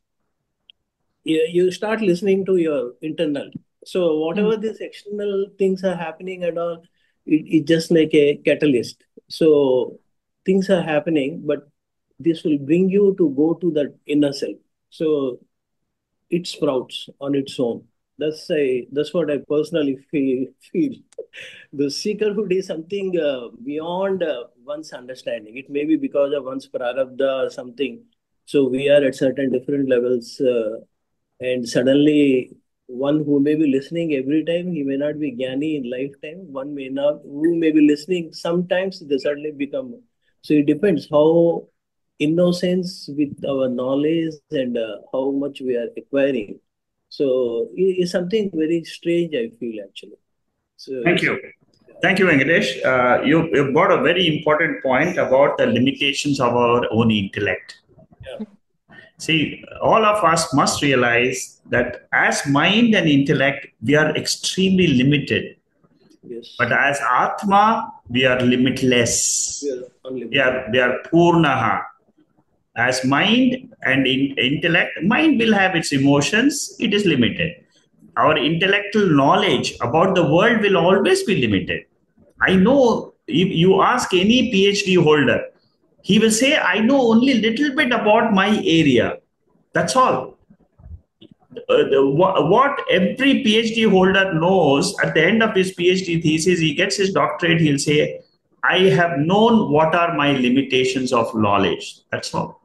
You start listening to your internal. So whatever these external things are happening and all, it's just like a catalyst. So things are happening, but this will bring you to go to that inner self. So it sprouts on its own. That's what I personally feel. The seekerhood is something beyond one's understanding. It may be because of one's prarabdha or something. So we are at certain different levels, and suddenly one who may be listening every time, he may not be jnani in lifetime. One may not, who may be listening sometimes, they suddenly become. So it depends how innocence with our knowledge and how much we are acquiring. So it's something very strange, I feel actually. So Thank you. Thank you, Venkatesh. You brought a very important point about the limitations of our own intellect. Yeah. See, all of us must realize that as mind and intellect, we are extremely limited. Yes. But as Atma, we are limitless. We are unlimited. We are Purnaha. As mind and intellect, mind will have its emotions, it is limited. Our intellectual knowledge about the world will always be limited. I know if you ask any PhD holder, he will say, I know only a little bit about my area. That's all. What every PhD holder knows at the end of his PhD thesis, he gets his doctorate, he'll say, I have known what are my limitations of knowledge. That's all.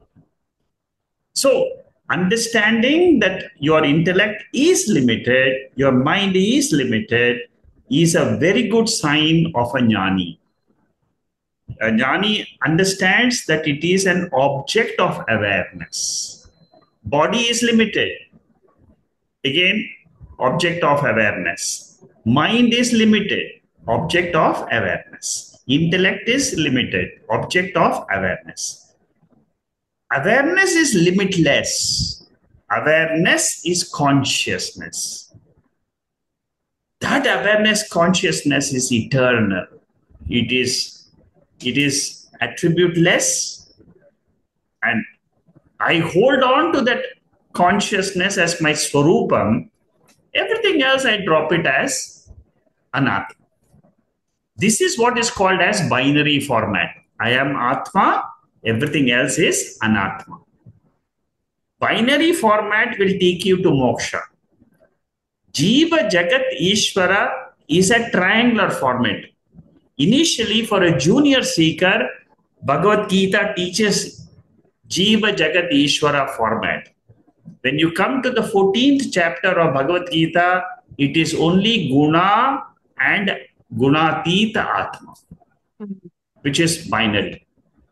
So, understanding that your intellect is limited, your mind is limited, is a very good sign of a jnani. A jnani understands that it is an object of awareness. Body is limited. Again, object of awareness. Mind is limited. Object of awareness. Intellect is limited. Object of awareness. Awareness is limitless. Awareness is consciousness. That awareness, consciousness is eternal. It is attributeless, and I hold on to that consciousness as my swarupam. Everything else I drop it as anatma. This is what is called as binary format. I am Atma, everything else is anatma. Binary format will take you to moksha. Jiva, Jagat, Ishvara is a triangular format. Initially, for a junior seeker, Bhagavad Gita teaches Jiva, Jagat, Ishvara format. When you come to the 14th chapter of Bhagavad Gita, it is only Guna and Gunatita Atma, which is binary.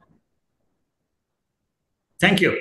Thank you.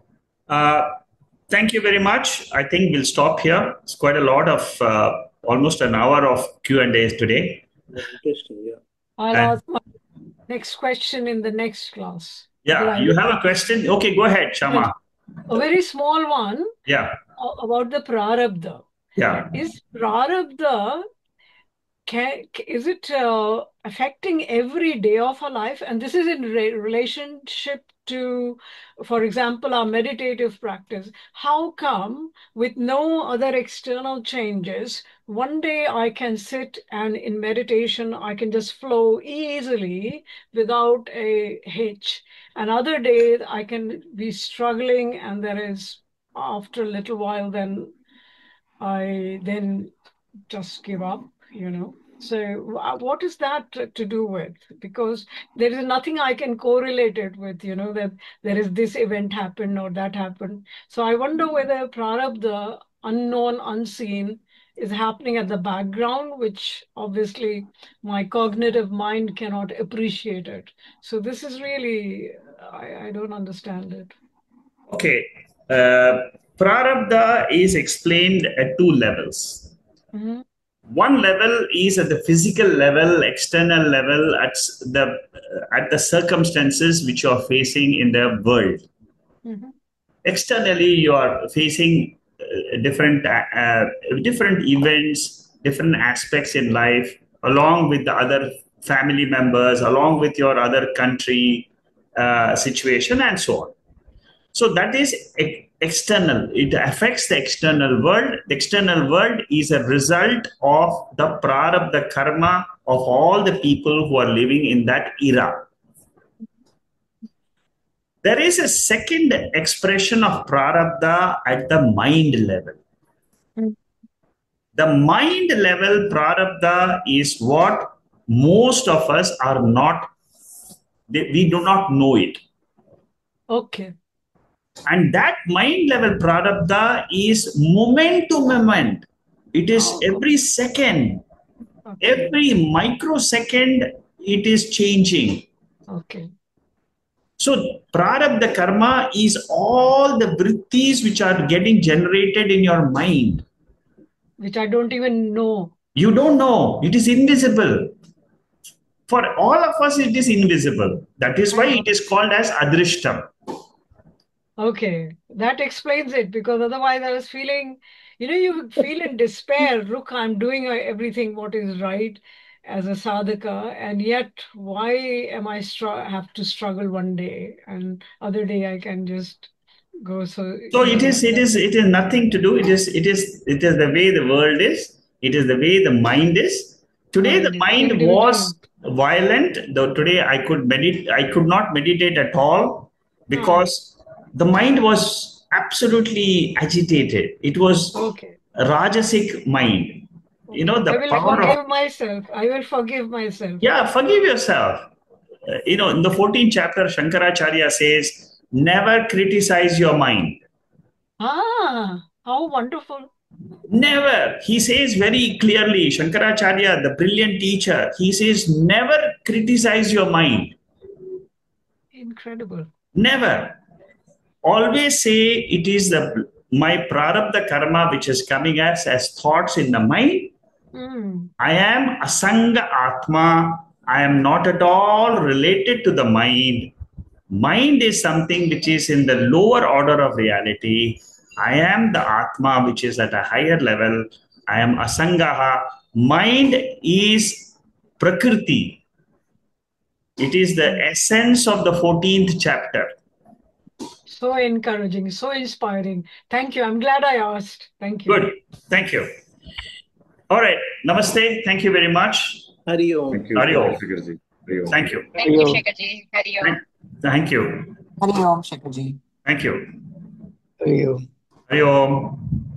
Thank you very much. I think we'll stop here. It's quite a lot of, almost an hour of Q&As today. Interesting, yeah. I'll ask my next question in the next class. Yeah, you have a question? Okay, go ahead, Shama. A very small one. Yeah. About the prarabdha. Yeah. Is prarabdha is it affecting every day of our life? And this is in relationship to, for example, our meditative practice. How come with no other external changes, one day I can sit and in meditation, I can just flow easily without a hitch. Another day I can be struggling, and there is, after a little while, then I then just give up, you know. So what is that to do with? Because there is nothing I can correlate it with, you know, that there is this event happened or that happened. So I wonder whether prarabdha, unknown, unseen, is happening at the background, which obviously my cognitive mind cannot appreciate it. So this is really, I don't understand it. Okay. Prarabdha is explained at two levels. Mm-hmm. One level is at the physical level, external level, at the circumstances which you are facing in the world. Mm-hmm. Externally, you are facing different events, different aspects in life, along with the other family members, along with your other country situation, and so on. So that is external. It affects the external world. The external world is a result of the prarabdha karma of all the people who are living in that era. There is a second expression of prarabdha at the mind level. The mind level prarabdha is what most of us are not, we do not know it. Okay. And that mind level prarabdha is moment to moment. It is every second, every microsecond, it is changing. Okay. So prarabdha karma is all the vrittis which are getting generated in your mind. Which I don't even know. You don't know. It is invisible. For all of us, it is invisible. That is why it is called as adrishtam. Okay, that explains it, because otherwise I was feeling, you know, you feel in despair. Look, I'm doing everything what is right as a sadhaka, and yet why am I have to struggle one day, and other day I can just go. So it is nothing to do. It is the way the world is. It is the way the mind is. Today the mind was violent. Though today I could not meditate at all, because the mind was absolutely agitated. It was a rajasic mind. You know, the power of myself. I will forgive myself. Yeah, forgive yourself. You know, in the 14th chapter, Shankaracharya says, never criticize your mind. Ah, how wonderful. Never. He says very clearly, Shankaracharya, the brilliant teacher, he says, never criticize your mind. Incredible. Never. Always say it is my prarabdha karma which is coming as thoughts in the mind. I am asanga atma. I am not at all related to the mind. Mind is something which is in the lower order of reality. I am the atma which is at a higher level. I am asangaha. Mind is prakriti. It is the essence of the 14th chapter. So encouraging, so inspiring. Thank you. I'm glad I asked. Thank you. Good. Thank you. All right. Namaste. Thank you very much. Hari Om. Thank you. Hari Om. Thank you. Thank you. Thank you, Shekharji. Hari Om. Thank you. Hari Om, Shekharji. Thank you. Hari Om. Hari Om.